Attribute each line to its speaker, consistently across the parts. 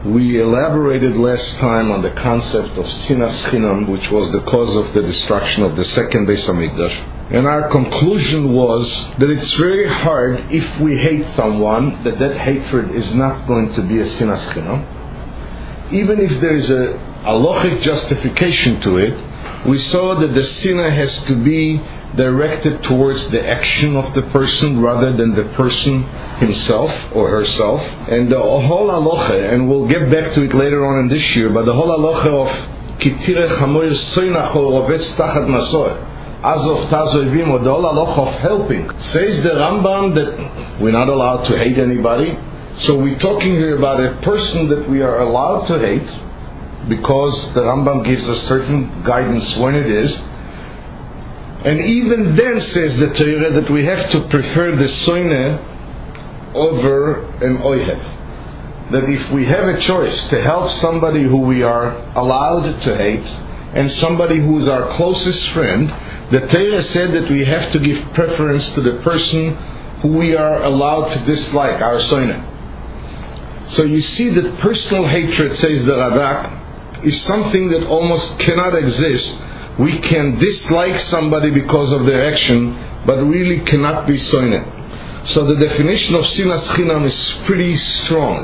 Speaker 1: We elaborated last time on the concept of Sinas Chinam, which was the cause of the destruction of the second Beis Hamikdash. And our conclusion was that it's very hard, if we hate someone, that hatred is not going to be a Sinas Chinam. Even if there is a halachic justification to it, we saw that the sinna has to be directed towards the action of the person rather than the person himself or herself. And the whole halacha, and we'll get back to it later on in this year, but the whole halacha of kitire chamoy soinach or rovetz tachat nasoy azov tazoivim, or the whole halacha of helping, says the Rambam that we're not allowed to hate anybody. So we're talking here about a person that we are allowed to hate, because the Rambam gives us certain guidance when it is. And even then, says the Torah, that we have to prefer the soine over an oihev. That if we have a choice to help somebody who we are allowed to hate and somebody who is our closest friend, the Torah said that we have to give preference to the person who we are allowed to dislike, our soine. So you see that personal hatred, says the Radak, is something that almost cannot exist. We can dislike somebody because of their action, but really cannot be soine. So the definition of Sinas Chinam is pretty strong.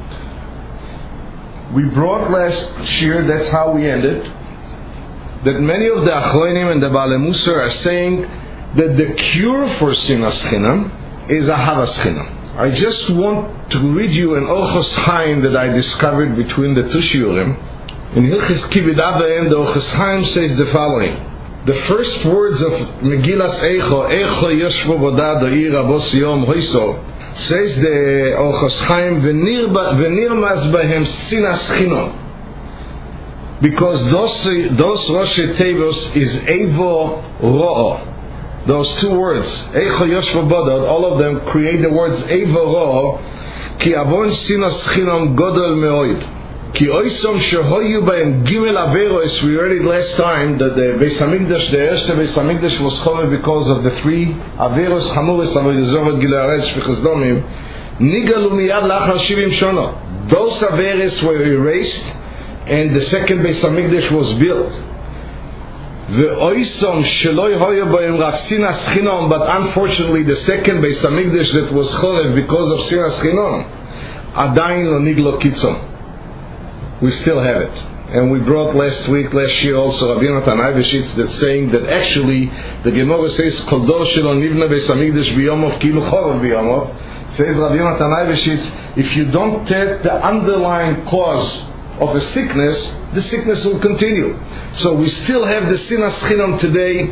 Speaker 1: We brought last year, that's how we ended, that many of the Achronim and the Baalei Musar are saying that the cure for Sinas Chinam is Ahavas Chinam. I just want to read you an Orchos Chaim that I discovered between the two shiurim. In Hilchis Kibud Av V'Em, the Orchos Chaim says the following: the first words of Megillas Eicho Yoshvo Bodad Oir Abos Yom Hoiso, says the Orchos Chaim, V'nirmaz Bahem Sinas Chinam, because those Roshei Tevos is Evo Ro'o. Those two words, Eicho Yoshvo Bodad, all of them create the words Evo Ro'o, Ki Avon Sinas Chinam Godol Me'oid. Ki oisom shehoyu b'hem gimel averos. We read it last time that the Beis Hamikdash, the Erste Beis Hamikdash, was chomer because of the three averos chamuros, avodah zorah, gilui arez, shfichas domim. Nigalu miyad lachar 70 shana. Those averos were erased, and the second Beis Hamikdash was built. Ve'oisom shelo yehoyu b'hem rak sinas chinam. But unfortunately, the second Beis Hamikdash that was chomer because of sinas chinam, adayin lo niglo kitzon. We still have it. And we brought last year also Rabbi Yonatan Eibeshitz, that's saying that actually the Gemara says Kol dor shelo nivna beis hamikdash biyomov kilu chorav biyomov. Says Rabbi Yonatan Eibeshitz, if you don't take the underlying cause of a sickness, the sickness will continue. So we still have the Sinas Chinam today,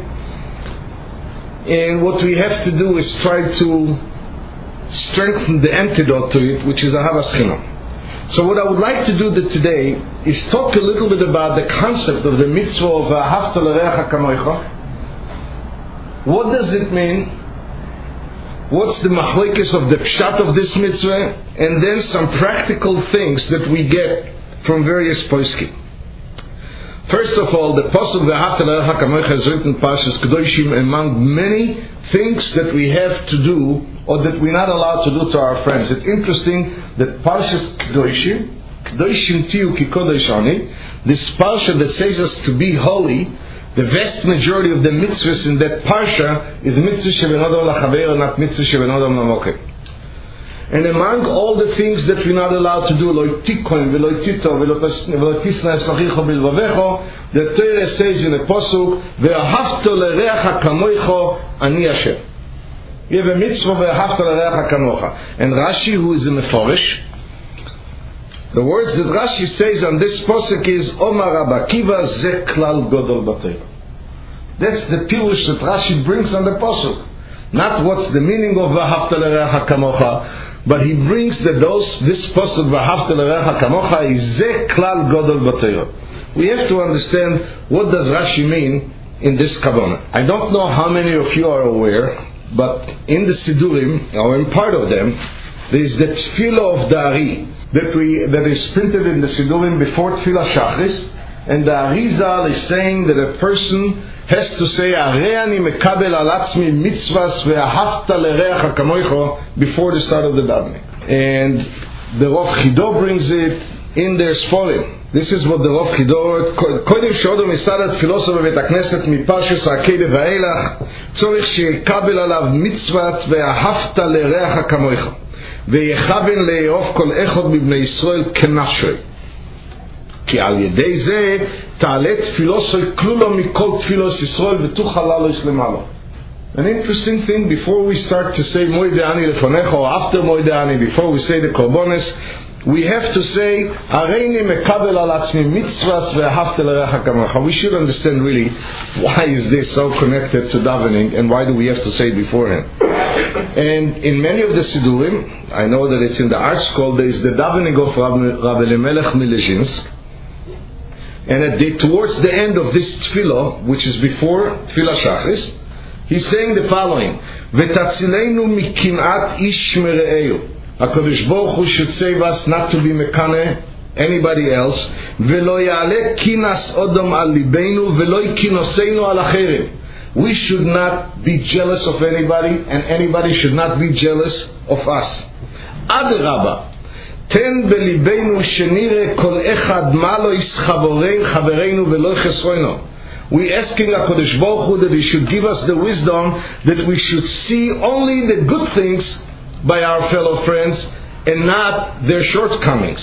Speaker 1: and what we have to do is try to strengthen the antidote to it, which is Ahavas Chinam. So what I would like to do today is talk a little bit about the concept of the mitzvah of Ahavta l'reacha kamoicha. What does it mean? What's the machlekes of the pshat of this mitzvah? And then some practical things that we get from various poskim. First of all, the pasuk Ahavta l'reacha kamoicha is written in Parshas Kedoshim among many things that we have to do or that we're not allowed to do to our friends. It's interesting that Parshas Kedoshim Tiyu Ki Kodesh Ani, this parsha that says us to be holy, the vast majority of the mitzvahs in that parsha is mitzvah she'ben adam lachaveiro, not mitzvah she'ben adam lamoke. And among all the things that we're not allowed to do, lo tikon v'lo tito v'lo tisna eslachicho bilvavecho, the Torah says in the pasuk, ve'ahavto l'reacha kamoicho ani Hashem. You have a mitzvah ve'ahavta l'reacha kamocha. And Rashi, who is a Meforish, the words that Rashi says on this posuk is Omar Rabbi Akiva ze klal godol b'Torah. That's the pirush that Rashi brings on the posuk. Not what's the meaning of ve'ahavta l'reacha kamocha, but he brings that this posuk ve'ahavta l'reacha kamocha is ze klal godol b'Torah. We have to understand what does Rashi mean in this kavanah. I don't know how many of you are aware, but in the Sidurim, or in part of them, there is the Tefillah of the Ari that is printed in the Sidurim before Tefillah Shachris, and the Arizal is saying that a person has to say Areani mekabel al atzmi mitzvahs ve'ahavta l'reacha kamoicho before the start of the davening. And the Rav Chido brings it, in their Sforim. This is what the Rav Chidor, קודם שעודו מסעד תפילוסו בבית הכנסת מפרשס העקדה ואילך, צורך שיקבל עליו מצוות ואהבת לרעך כמוך, ויכוון לאהוב כל אחד מבני ישראל כנפשו. כי על ידי זה תעלה תפילוסו כלולו מכל תפילוס ישראל ותוכל לעלות למעלה. An interesting thing, before we start to say Moide Ani Lefonecha, or after Moide Ani, before we say the Korbonos, we have to say Areini Mekabel Al Atzmi Mitzvahs Ve'ahavta L'Recha Kamocha. We should understand really why is this so connected to davening and why do we have to say it beforehand. And in many of the Sidurim, I know that it's in the art scroll, there is the davening of Rav Elimelech Milezhinsk, and towards the end of this tefillah, which is before Tefillah Shachris, he's saying the following: V'tatzilenu mikinat ish mere'eu. HaKadosh Baruch Hu should save us not to be mekane anybody else. V'lo ya'aleh kinas odom al libeinu v'lo kinoseinu al acherim. We should not be jealous of anybody, and anybody should not be jealous of us. Adarabba, ten belibeinu shenire kol echad malo ischavorei chavereinu v'lo chesroinu. We're asking HaKadosh Baruch Hu that He should give us the wisdom that we should see only the good things by our fellow friends and not their shortcomings.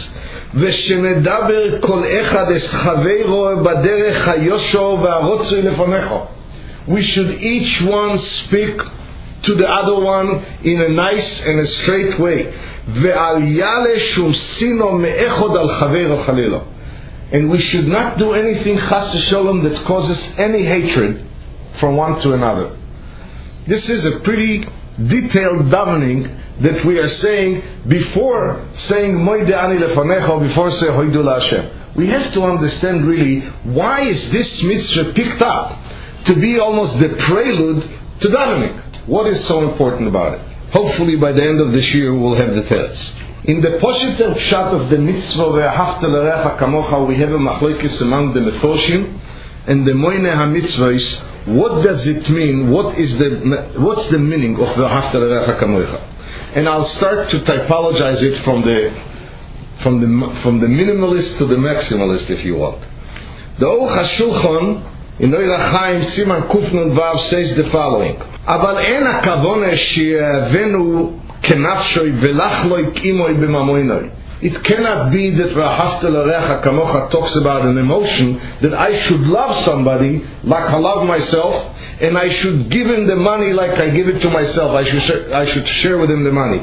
Speaker 1: ושנדבר כל אחד את חברו בדרך היושר והרצוי לפניך. We should each one speak to the other one in a nice and a straight way. ואל יעלה שום שנאה מאחד על חברו חלילה. And we should not do anything chas v'sholom that causes any hatred from one to another. This is a pretty detailed davening that we are saying before saying Moide Ani Lefanecha, before saying Hoidu LaHashem. We have to understand really why is this mitzvah picked up to be almost the prelude to davening. What is so important about it? Hopefully by the end of this year we'll have the teretz. In the Posheter Pshat of the mitzvah Ve'ahavta L'Recha Kamocha, we have a machlokes among the Meforshim and the Moine HaMitzvahs. What does it mean? What's the meaning of Ve'ahavta L'Recha Kamocha? And I'll start to typologize it from the minimalist to the maximalist, if you want. The Aruch HaShulchan in Oira Chaim Siman Kuf Nun Vav says the following: Aval en hakavona she'avenu kenafshoi velachloi kimoi b'mamoinoi. It cannot be that Ve'ahavta L'Recha Kamocha talks about an emotion that I should love somebody like I love myself, and I should give him the money like I give it to myself. I should share with him the money.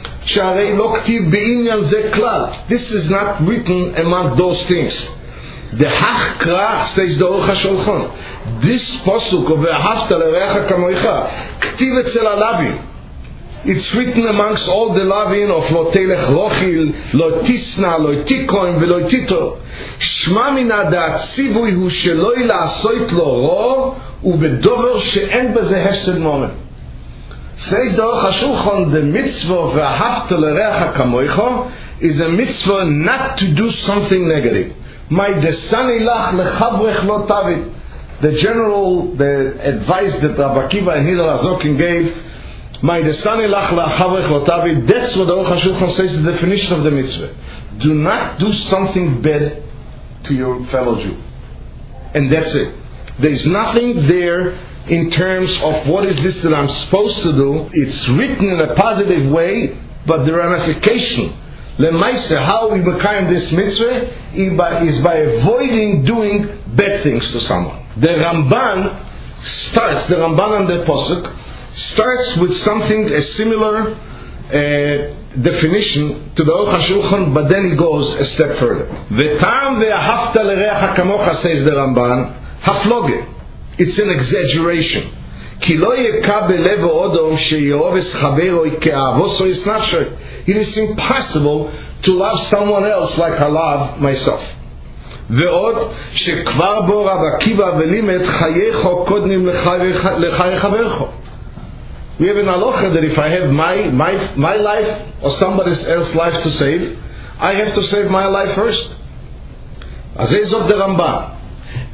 Speaker 1: This is not written among those things. The Hachkra, says the Aruch HaShulchan, this pasuk of Ve'ahavta L'Recha Kamocha, ktiv etzel halavim. It's written amongst all the lavin of Lo Telech Rochil, Lo Tisna, Lo Tikoim, Velo Tito. Shma mina da'atzivui hu sheloi la'asoit lo ro, ubedover she'en beze hesed momen. Says the Aruch HaShulchan, the mitzvah of Ve'ahavta L'Recha Kamocha is a mitzvah not to do something negative. My desani lach lechabrech lo tavid. The advice that Rabbi Akiva and Hillel Azokin gave, my desani lach lechabrech lo tavid, that's what the Aruch HaShulchan says the definition of the mitzvah. Do not do something bad to your fellow Jew. And that's it. There's nothing there in terms of what is this that I'm supposed to do. It's written in a positive way, but the ramification, Lemaise, how we become this mitzvah is by avoiding doing bad things to someone. The Ramban on the Posuk starts with something, a similar definition to the Aruch HaShulchan, but then he goes a step further. V'tam ve'ahavta l'reacha kamocha, says the Ramban, hafloge. It's an exaggeration. Ki lo yekabel levo odom she'yeov es chaveroi ke'avoso is nafsho. It is impossible to love someone else like I love myself. ועוד שכבר בו רב עקיבא ולימד חייך קודמים לחיי חברך. We have an halacha that if I have my life or somebody else's life to save, I have to save my life first. As is of the Ramban.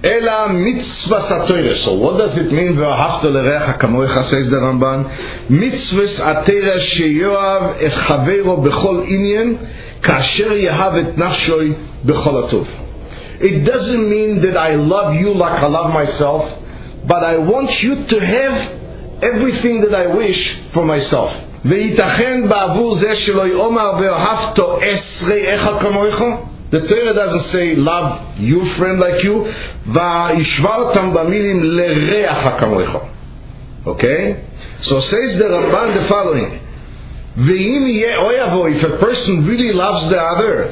Speaker 1: Ela mitzvahs atayra. So what does it mean? Ve'ahavta l'reacha kamoicha, says the Ramban. Mitzvahs atayra sheyoav et chaveiro bechol inyan kasher yahav et nafshoi bechol atov. It doesn't mean that I love you like I love myself, but I want you to have everything that I wish for myself. Ve'itachen ba'avur zeh shelo yomar ve'ahavta es re'echa kamoicha. The Torah doesn't say love your friend like you. Okay? So says the Ramban the following. If a person really loves the other,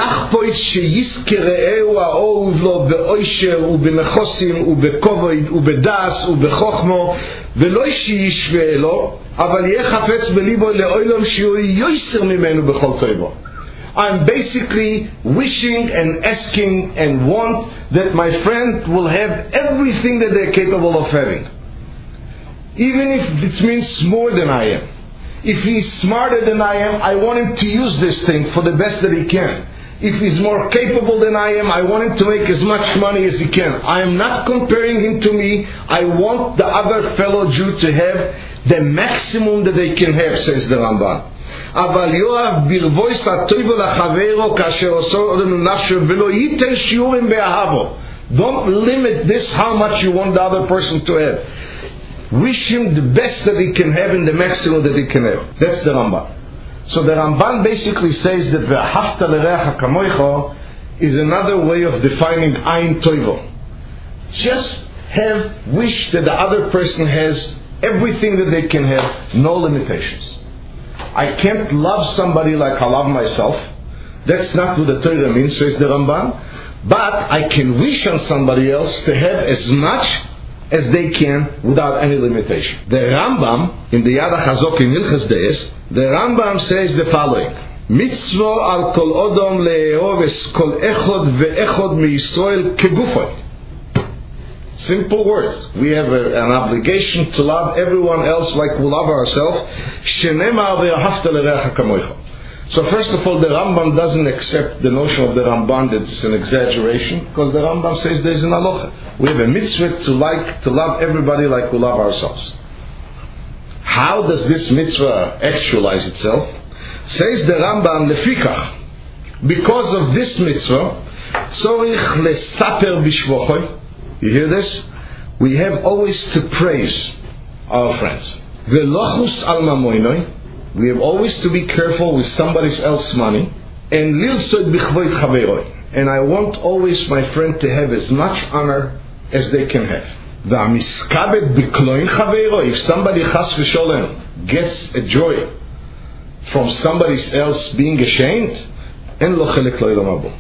Speaker 1: I'm basically wishing and asking and want that my friend will have everything that they're capable of having. Even if it means more than I am. If he's smarter than I am, I want him to use this thing for the best that he can. If he's more capable than I am, I want him to make as much money as he can. I am not comparing him to me. I want the other fellow Jew to have the maximum that they can have, says the Ramban. אבל יואב ברבויס הטויבו לחברו כאשר עושה לנו נפשו ולא ייתן שיעורים באהבו. Don't limit this how much you want the other person to have. Wish him the best that he can have and the maximum that he can have. That's the Ramban. So the Ramban basically says that ve'ahavta l'reacha kamoicha is another way of defining ayin toivo. Just wish that the other person has everything that they can have, no limitations. I can't love somebody like I love myself. That's not what the Torah means, says the Ramban. But I can wish on somebody else to have as much as they can without any limitation. The Rambam, in the Yad HaChazok in Hilchos Deis, the Rambam says the following. Mitzvah al kol odom le'eov es kol echod ve'echod me'Yisrael kegufay. Simple words. We have an obligation to love everyone else like we love ourselves. So first of all, the Rambam doesn't accept the notion of the Ramban that it's an exaggeration, because the Rambam says there's an halacha. We have a mitzvah to love everybody like we love ourselves. How does this mitzvah actualize itself? Says the Rambam, lefikach, because of this mitzvah, tzorich lesaper bishvochoi. You hear this? We have always to praise our friends. Velochus al mamoinoi. We have always to be careful with somebody else's money. And lilsod bichvoit chaveroi. And I want always my friend to have as much honor as they can have. V'amiskabed bikloin chaveroi. If somebody chas v'sholem gets a joy from somebody else being ashamed, en lo chelek lo ilam habo.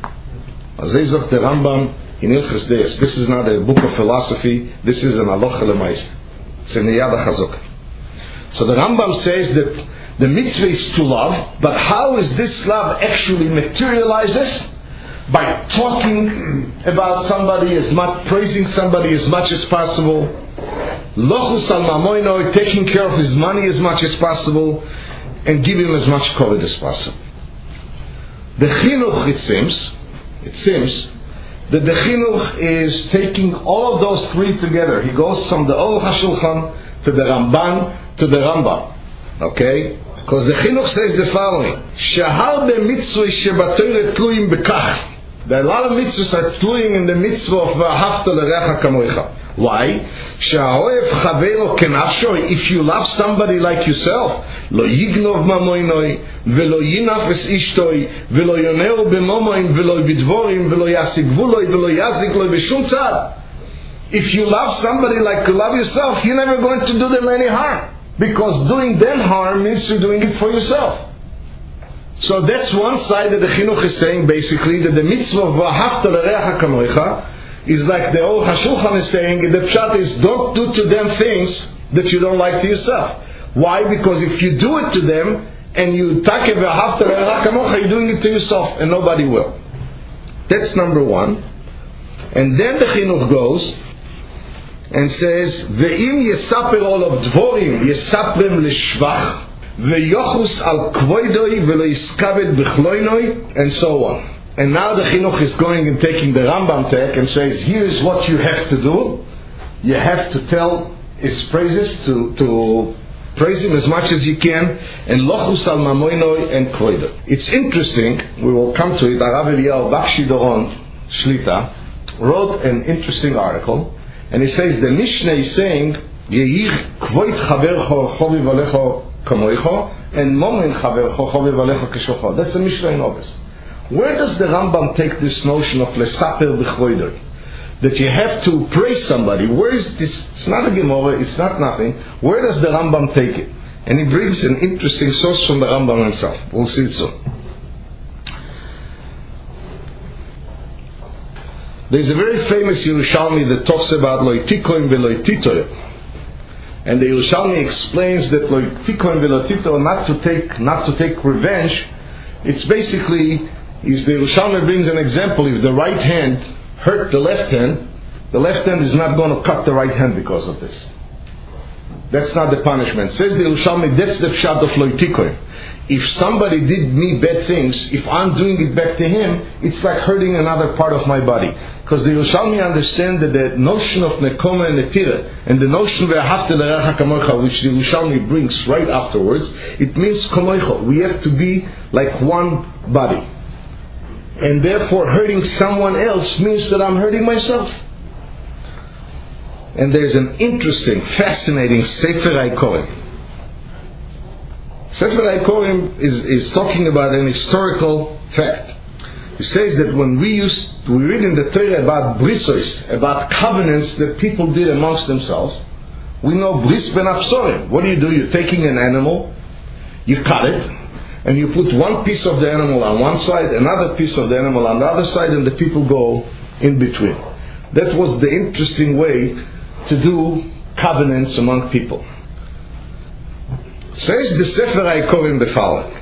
Speaker 1: Azay zoch the Rambam in Hilchos Deis. This is not a book of philosophy. This is an halacha l'maaseh. It's in the Yad HaChazok. So the Rambam says that the mitzvah is to love, but how is this love actually materializes? By talking about somebody as much, praising somebody as much as possible. Lochus al mamoino, taking care of his money as much as possible, and give him as much kavod as possible. The chinuch, it seems that the chinuch is taking all of those three together. He goes from the Aruch HaShulchan to the Ramban to the Rambam. Okay? Because the chinuch says the following: Shahar b'mitzvah shebatorah tluim bekach. There are a lot of mitzvahs are tluing in the mitzvah of v'ahavta l'reacha kamoicha. Why? Sha'oev chavero kenafsho. If you love somebody like yourself, lo yignov mamoinoi, velo yinaf es ishtoi, velo yoneu b'momoin, velo bidvorim, velo yasigvuloi, velo yazigloi b'shum tzad. If you love somebody like you love yourself, you're never going to do them any harm. Because doing them harm means you're doing it for yourself. So that's one side that the chinuch is saying, basically, that the mitzvah of v'ahavta l'reacha kamoicha is like the Aruch HaShulchan is saying, the pshat is, don't do to them things that you don't like to yourself. Why? Because if you do it to them, and you take v'ahavta l'reacha kamoicha, you're doing it to yourself, and nobody will. That's number one. And then the chinuch goes and says, ve'im yesaper olav dvorim, yesaprem l'shvach, ve'yochus al kvoidoi, ve'lo yiskabed b'chloinoi, and so on. And now the Chinuch is going and taking the Rambam tech and says, here's what you have to do. You have to tell his praises, to praise him as much as you can, and lochus al mamoinoi and kroido. It's interesting, we will come to it. Arav Eliyahu Bakshi Doron Shlita wrote an interesting article, and he says the Mishnah is saying, Yeich kvoit chavercho choviv alecho kamoicho, and momin chavercho choviv alecho keshocho. That's a Mishnah in August. Where does the Rambam take this notion of lesaper b'chvoider? That you have to praise somebody. Where is this? It's not a Gemara, it's not nothing. Where does the Rambam take it? And he brings an interesting source from the Rambam himself. We'll see it soon. There's a very famous Yerushalmi that talks about loitikoim veloititoyo. And the Yerushalmi explains that loitikoim veloititoyo, not to take revenge. It's basically, the Yerushalmi brings an example. If the right hand hurt the left hand is not going to cut the right hand because of this. That's not the punishment. Says the Yerushalmi, that's the pshat of loitikoim. If somebody did me bad things, if I'm doing it back to him, it's like hurting another part of my body. Because the Yerushalmi understand that the notion of nekoma and netira, and the notion ve'ahavta l'reacha kamocha, which the Yerushalmi brings right afterwards, it means kamocha. We have to be like one body. And therefore hurting someone else means that I'm hurting myself. And there's an interesting, fascinating Sefer HaIkorim. Sefer HaIkorim is talking about an historical fact. It says that when we read in the Torah about brisos, about covenants that people did amongst themselves, we know bris ben absorim. What do? You're taking an animal, you cut it, and you put one piece of the animal on one side, another piece of the animal on the other side, and the people go in between. That was the interesting way to do covenants among people. Says the Sefer HaIkorim the following.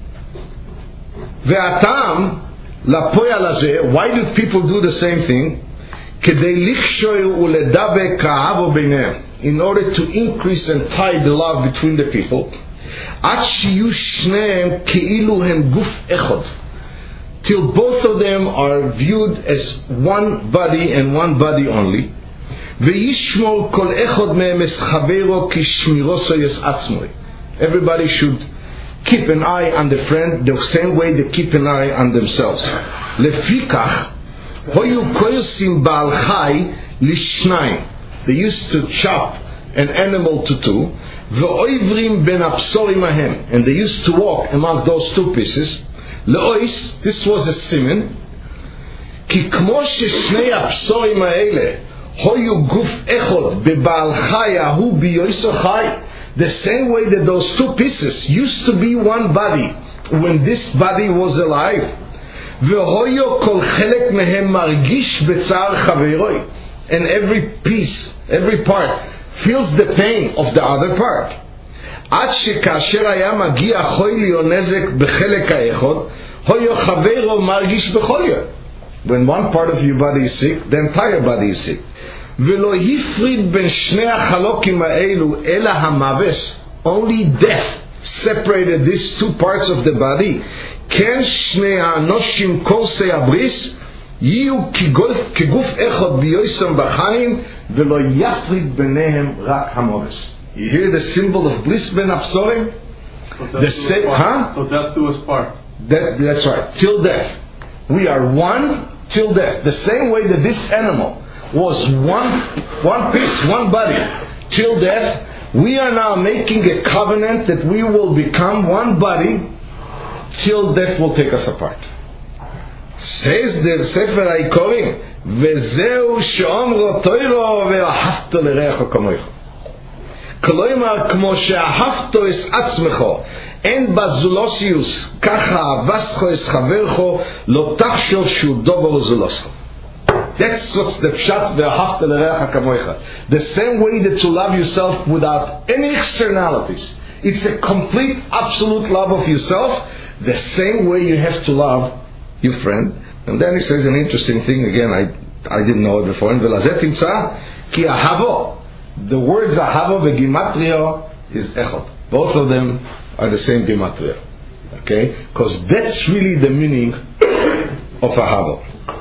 Speaker 1: Ve'atam lapoya lazeh. Why do people do the same thing? Kedei lichshoy uledabe ka'avo beinehem. In order to increase and tie the love between the people. Ad shiyu shneim keilu hem guf echod. Till both of them are viewed as one body and one body only. Ve'yishmol kol echod mehem es chaveiro ki shmiroso yes atzmoi. Everybody should keep an eye on the friend the same way they keep an eye on themselves. Lefikach hoyu koyosim baal chai lishnayim. They used to chop an animal to two. Ve'oivrim ben absorim ahem. And they used to walk among those two pieces. Le'ois, this was a siman. Ki kmo sheshnei absorim ha'ele hoyu guf echod bebaal chai ahu biyoiso chai. The same way that those two pieces used to be one body when this body was alive. Ve'hoyo kol chelek mehem margish betzar chaveroi. And every piece, every part feels the pain of the other part. Ad shekasher haya magia choy liyo nezek bechelek ha'echod hoyo chavero margish bechoyo. When one part of your body is sick, the entire body is sick. V'lo hifrid ben shnei hachalokim ha'elu ela hamaves. Only death separated these two parts of the body. Ken shnei ha'anoshim kosei abris yiyu kiguf echod biyoisam b'chaim v'lo yafrid benehem rak hamaves. You hear the symbol of bris ben absorim?
Speaker 2: So death do us part.
Speaker 1: That's right. Till death. We are one till death. The same way that this animal was one piece, one body, till death, we are now making a covenant that we will become one body till death will take us apart. Says the Sefer HaIkorim, Vezeu she'omro toiro ve'ahavto l'reacho kamoicho. Koloimar kmo she'ahavto es atzmecho en bazulosius kacha avastcho es chavercho lo tachshov shu dobo zuloscho. That's what's the pshat ve'ahavta l'reacha kamoicha. The same way that you love yourself without any externalities. It's a complete, absolute love of yourself. The same way you have to love your friend. And then he says an interesting thing again. I didn't know it before. Velazet timtza ki ahavo. The words ahavo ve'gimatria is echod. Both of them are the same gematria. Okay, because that's really the meaning of Ahava.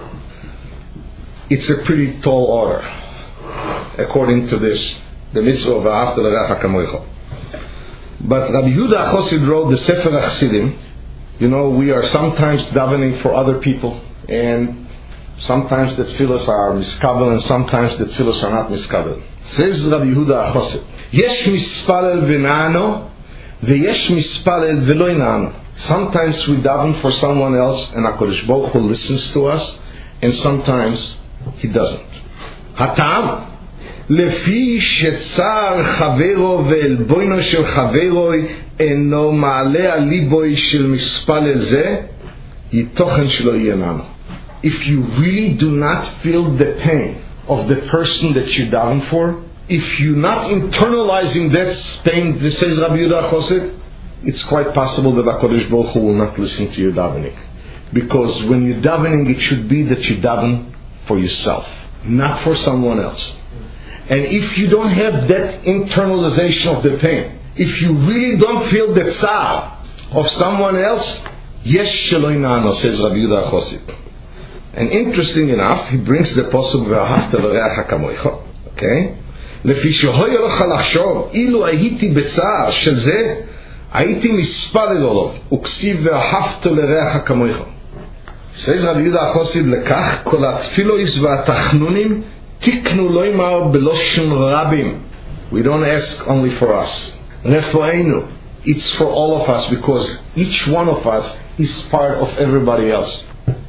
Speaker 1: It's a pretty tall order, according to this, the mitzvah of V'ahavta l'reacha kamoicha. But Rabbi Yehuda HaChassid wrote the Sefer HaChasidim. You know, we are sometimes davening for other people, and sometimes the tefillos are miskabel, and sometimes the tefillos are not miskabel. Says Rabbi Yehuda HaChassid, Yesh mispalel v'na'ano, v'yesh mispalel v'lo ina'ano. Sometimes we daven for someone else, and HaKadosh Baruch Hu listens to us, and sometimes He doesn't. Hatam, לפי שצער חברו ואלבוינו של חברו אינו מעלה על ליבוי של מספלל זה, יתוכן שלו יננו. If you really do not feel the pain of the person that you daven for, if you're not internalizing that pain, this says Rabbi Yehuda HaChassid, it's quite possible that HaKadosh Baruch Hu will not listen to your davening. Because when you're davening, it should be that you daven for yourself, not for someone else. And if you don't have that internalization of the pain, if you really don't feel the tzar of someone else, yesh shelo ina'ano, says Rabbi Yehuda HaChassid. And interesting enough, he brings the pasuk V'ahavta l'reacha kamoicha. Okay? לפי שהויה לך לחשוב, אילו הייתי בצער של זה, הייתי מספלל לו, וכסיב ואהבת לרעך כמוך. says Rabbi Yehuda HaChassid, לכך כל התפילויס והתחנונים תיקנו לא ימר בלושן רבים. We don't ask only for us. רפואנו, it's for all of us, because each one of us is part of everybody else.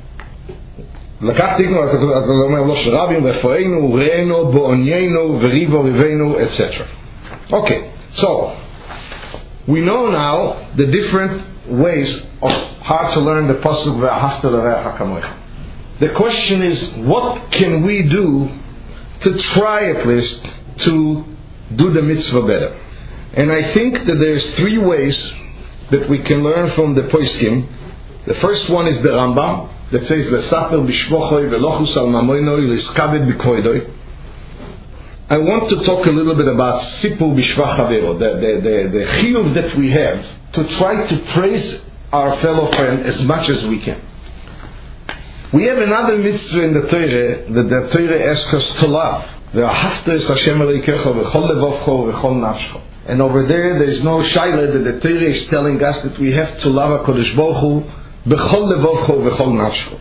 Speaker 1: לקח תיקנו, אתה אומר בלושן רבים, רפואנו, ראינו, בעוניינו, וריבו ריבנו, etc. Okay, so we know now the different ways of how to learn the pasuk V'ahavta l'reacha kamoicha. The question is, what can we do to try at least to do the mitzvah better? And I think that there's three ways that we can learn from the poskim. The first one is the Rambam that says L'saper b'shvochoi v'lochus al mamoinoi l'skabed b'koidoi. I want to talk a little bit about Sipur Bishvach Havero, the chiyuv that we have to try to praise our fellow friend as much as we can. We have another mitzvah in the Torah that the Torah asks us to love. V'ahavta es Hashem Elokecha v'chol levavcho v'chol nafsho. And over there's no shaila that the Torah is telling us that we have to love HaKadosh Baruch Hu v'chol levavcho v'chol nafsho.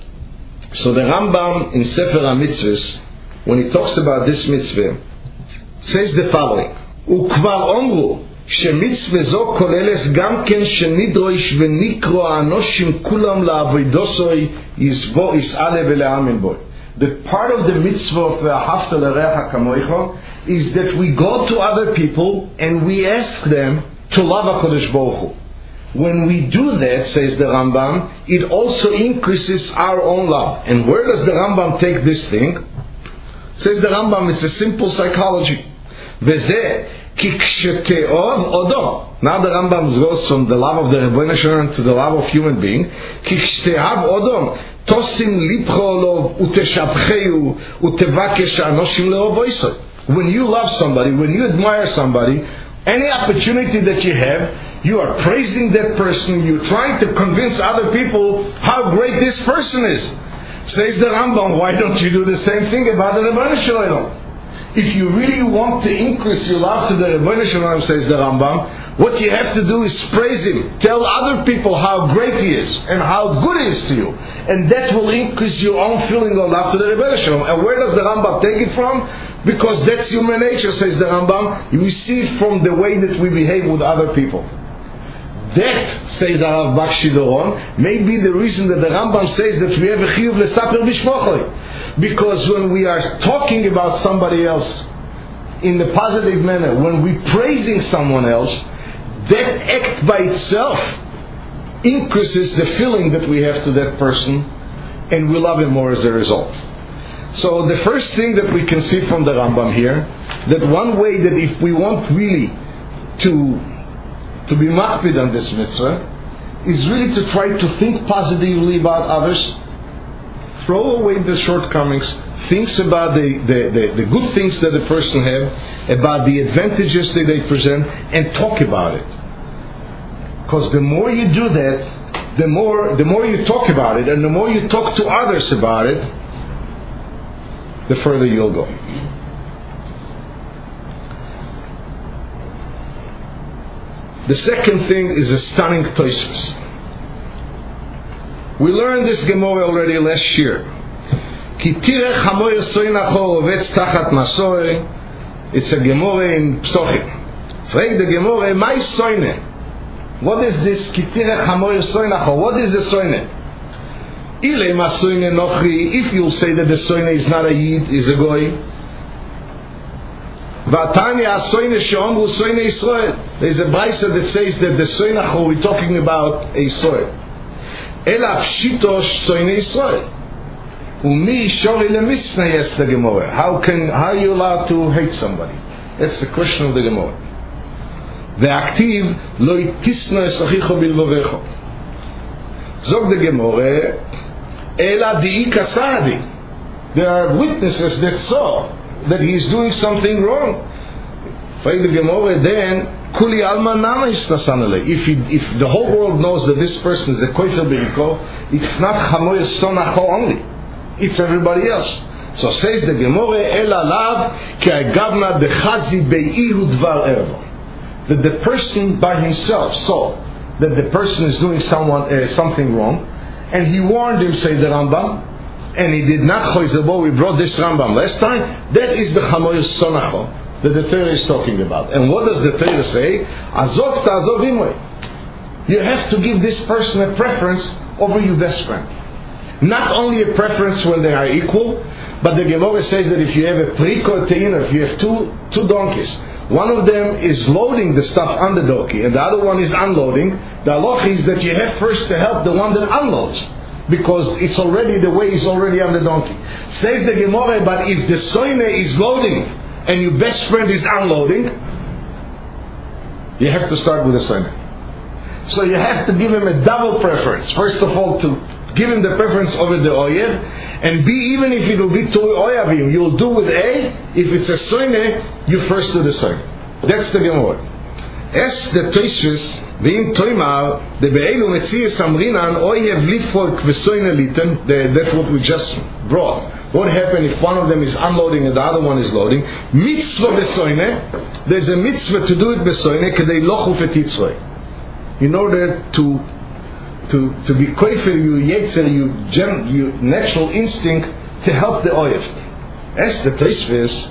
Speaker 1: So the Rambam in Sefer HaMitzvahs, when he talks about this mitzvah, says the following: Ukvar omru shemitzvah zo koleles gam ken shenidroish v'nikro anoshim kulam la'avoidosoi yizbo is'ale v'le'amin boy. The part of the mitzvah of V'ahavta l'reacha kamoicha is that we go to other people and we ask them to love HaKadosh Baruch Hu. When we do that, says the Rambam, it also increases our own love. And where does the Rambam take this thing? Says the Rambam, it's a simple psychology. V'zeh ki kshete'ov odo. Now the Rambam goes from the love of the Rebbeinu Shalom to the love of human being. Ki kshete'av odo tosim lipcho olov uteshabcheu utevakesh anoshim leovoisoi. When you love somebody, when you admire somebody, any opportunity that you have, you are praising that person, you're trying to convince other people how great this person is. Says the Rambam, why don't you do the same thing about the Rebbeinu Shalom? If you really want to increase your love to the Rebbeinu Shalom, says the Rambam, what you have to do is praise him. Tell other people how great he is and how good he is to you. And that will increase your own feeling of love to the Rebbeinu Shalom. And where does the Rambam take it from? Because that's human nature, says the Rambam. You see it from the way that we behave with other people. That, says Arav Bakshi Doron, may be the reason that the Rambam says that we have a chiyuv l'saper b'shmochoi. Because when we are talking about somebody else in the positive manner, when we're praising someone else, that act by itself increases the feeling that we have to that person, and we love him more as a result. So the first thing that we can see from the Rambam here, that one way that if we want really to be makpid on this mitzvah, is really to try to think positively about others, throw away the shortcomings, think about the good things that a person have, about the advantages that they present, and talk about it. Because the more you do that, the more you talk about it, and the more you talk to others about it, the further you'll go. The second thing is a stunning Tosfos. We learned this Gemara already last year. It's a Gemara in Psochim. Frag the Gemara, my soine. What is this? What is the soine? If you'll say that the soine is not a yid, is a goy. There's a brisa that says that the soine we're talking about a soil. How are you allowed to hate somebody? That's the question of the Gemara. The active lo itisno esachicho bilvovecho. Zog the Gemara, ela di kasadi. There are witnesses that saw that he is doing something wrong. Find the Gemara, then kuli alma nama isnasanale. If the whole world knows that this person is a koifer biriko, it's not chamoy sonacho only. It's everybody else. So says the Gemara, ela lav ki agavna dechazi beihu dvar ervo. That the person by himself saw that the person is doing something wrong, and he warned him, say the Rambam, and he did not choizabo. We brought this Rambam last time. That is the chamoyos sonacho that the Torah is talking about. And what does the Torah say? Azov ta'azov imoi. You have to give this person a preference over your best friend. Not only a preference when they are equal, but the Gemara says that if you have a priko teina, if you have two donkeys, one of them is loading the stuff on the donkey and the other one is unloading, the halacha is that you have first to help the one that unloads, because it's already, the way is already on the donkey. Says the Gemara, but if the soine is loading and your best friend is unloading, you have to start with the soine. So you have to give him a double preference. First of all, to give him the preference over the oyev, and B, even if it will be to oyavim, you'll do with A. If it's a soine, you first do the soine. That's the Gemara. Es the Tosfos ve'im toimar the be'elu metzias amrinan oyev litfork v'soine liten. That's what we just brought. What happened if one of them is unloading and the other one is loading? Mitzvah v'soine. There's a mitzvah to do it v'soine kedei lochu v'titzroi. In order to be koifer, you yetzer, you natural instinct to help the oyev. As the Tosfos,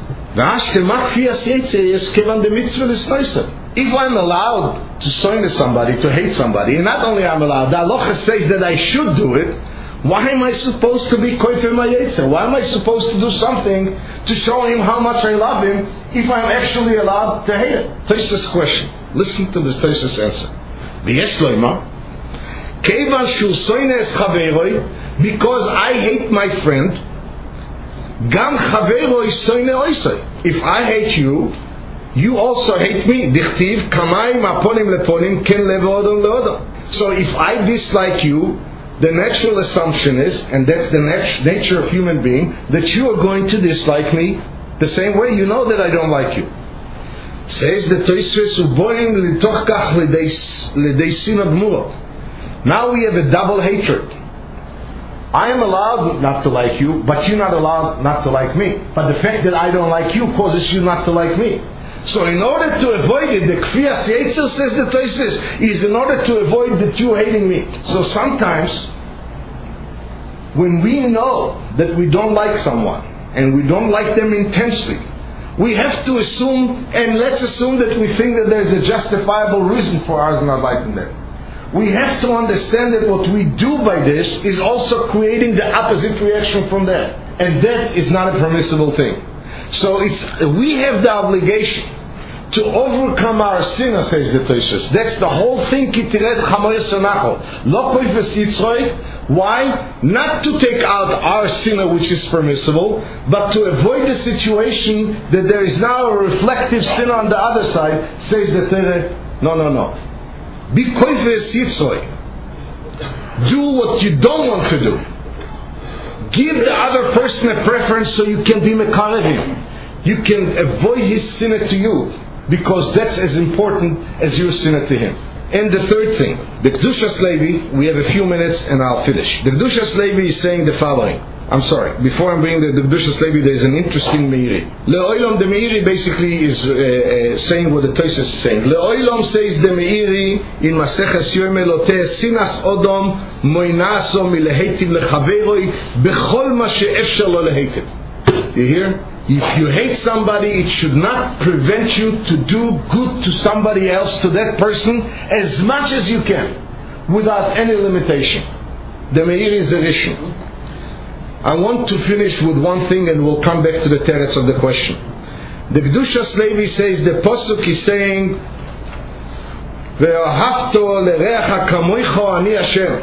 Speaker 1: if I'm allowed to soine somebody, to hate somebody, and not only I'm allowed, the halacha says that I should do it, why am I supposed to be koifer my yetzer? Why am I supposed to do something to show him how much I love him if I'm actually allowed to hate him? Tosfos question. Listen to the Tosfos answer. Because I hate my friend, if I hate you, you also hate me. So if I dislike you, the natural assumption is, and that's the nature of human being, that you are going to dislike me the same way you know that I don't like you. Says the Tosfos, now we have a double hatred. I am allowed not to like you, but you're not allowed not to like me. But the fact that I don't like you causes you not to like me. So in order to avoid it, the Kfiyas Yetzer, says the Tosfos, is in order to avoid that you hating me. So sometimes, when we know that we don't like someone, and we don't like them intensely, we have to assume, and let's assume that we think that there's a justifiable reason for us not liking them. We have to understand that what we do by this is also creating the opposite reaction from that. And that is not a permissible thing. So we have the obligation to overcome our sin, says the Tosfos. That's the whole thing. Why? Not to take out our sinner, which is permissible, but to avoid the situation that there is now a reflective sin on the other side, says the Torah. No. Be koives yitzroi. Do what you don't want to do. Give the other person a preference so you can be mekarev him. You can avoid his sinner to you, because that's as important as your sinner to him. And the third thing, the Kedushas Levi, we have a few minutes and I'll finish. The Kedushas Levi is saying the following. I'm sorry, before I'm bringing the Kedushas Levi, there's an interesting Meiri. Le'olam, the Meiri basically is saying what the Tosfos is saying. Le'olam says the Meiri in Maseches Yom Eloteh, Sinas Odom moinaso milehetiv lechaveroi bechol ma she'efshar lo lehetiv. You hear? If you hate somebody, it should not prevent you to do good to somebody else, to that person, as much as you can, without any limitation. The Meiri is the Rishon. I want to finish with one thing and we'll come back to the teretz of the question. The Kedushas Levi says, the Pasuk is saying, Ve'ahavto lereacha kamoicho ani Hashem.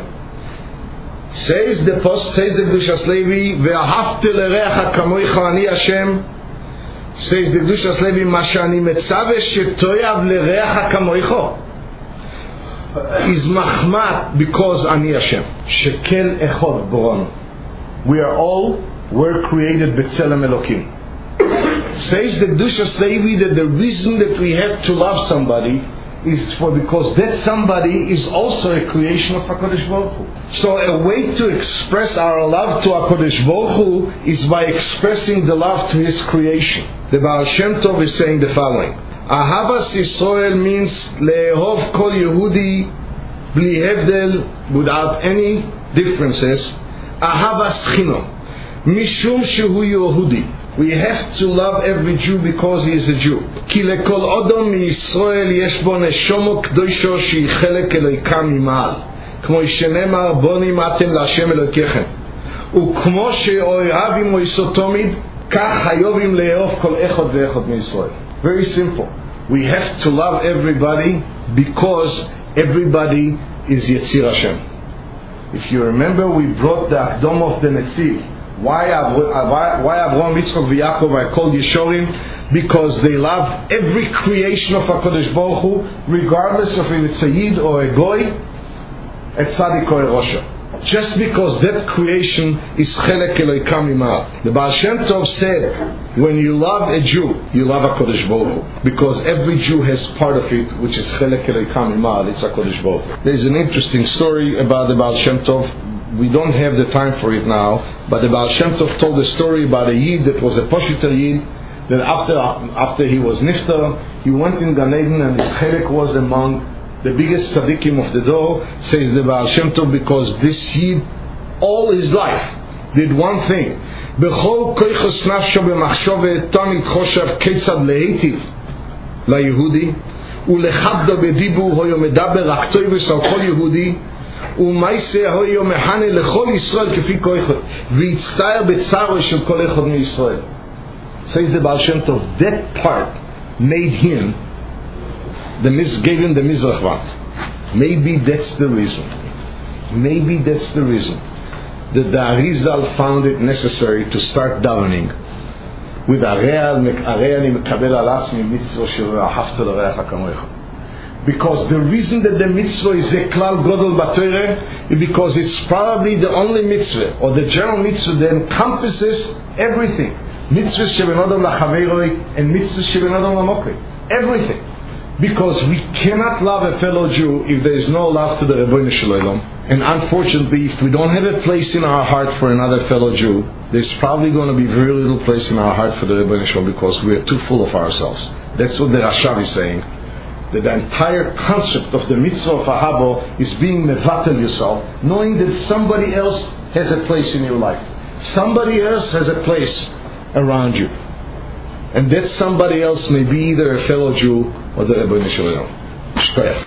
Speaker 1: Says the Kedushas Levi, Ve'ahavto lereacha kamoicho ani Hashem. Says the Kedushas Levi, Mashani metzave shetoyav lereacha kamoicho. Is machmat because ani Hashem. Shekel echod boronu. We were created b'tzelem Elokim. Says the Kedushas Levi that the reason that we have to love somebody is because that somebody is also a creation of HaKadosh Baruch Hu. So a way to express our love to HaKadosh Baruch Hu is by expressing the love to His creation. The Baal Shem Tov is saying the following. Ahavas Yisrael means le'ehov kol Yehudi bli hevdel, without any differences. Ahavas Chino, Mishum Shehu Yehudi. We have to love every Jew because he is a Jew. Ki lekol odom miYisrael yesh bo neshomo k'doisho shehi chelek Eloka mima'al. Kmo shenemar bonim atem laHashem Elokechem. Ukmo she'ohav imo Iso tomid, kach hayovim le'ehov kol echod ve'echod miYisrael. Very simple. We have to love everybody because everybody is Yetzir Hashem. If you remember, we brought the Akdom of the Netziv. Why Avraham, Yitzchak, Yaakov are called Yeshorim? Because they love every creation of HaKadosh Baruch Hu, regardless of if it's a Yid or a Goy, a Tzadik or a Rosha. Just because that creation is Chelek Eloka mima'al. The Baal Shem Tov said, when you love a Jew, you love HaKadosh Baruch Hu. Because every Jew has part of it, which is Chelek Eloka mima'al, it's HaKadosh Baruch Hu. There's an interesting story about the Baal Shem Tov. We don't have the time for it now, but the Baal Shem Tov told a story about a Yid that was a Poshiter Yid, that after he was Niftar, he went in Gan Eden and his Chelek was among the biggest tzaddikim of the door, says the Baal Shem Tov, because this Yid all his life did one thing. Bechol koichos nafsho b'machshove tamid choshav ketzad lehetiv laYehudi ulechabdo b'dibur hoyo medaber rak toivus al kol Yehudi u'maiseh hoyo mehane lechol Yisrael kefi koichot v'itztaer b'tzaro shel kol echad miYisrael. Says the Baal Shem Tov, that part made him gave him the Mizrach Vant. Maybe that's the reason that the Arizal found it necessary to start davening with because the reason that the mitzvah is a klal godol b'Torah is because it's probably the only mitzvah, or the general mitzvah that encompasses everything. Mitzvah sheben adam lachaveroi and mitzvah sheben adam lamokri. Everything. Because we cannot love a fellow Jew if there is no love to the Rebbeinu Shalom. And unfortunately, if we don't have a place in our heart for another fellow Jew, there's probably going to be very little place in our heart for the Rebbeinu Shalom because we are too full of ourselves. That's what the Rashav is saying. That the entire concept of the mitzvah of Ahabo is being mevatel yourself, knowing that somebody else has a place in your life. Somebody else has a place around you. And that somebody else may be either a fellow Jew or the Rebbeinu Shalom.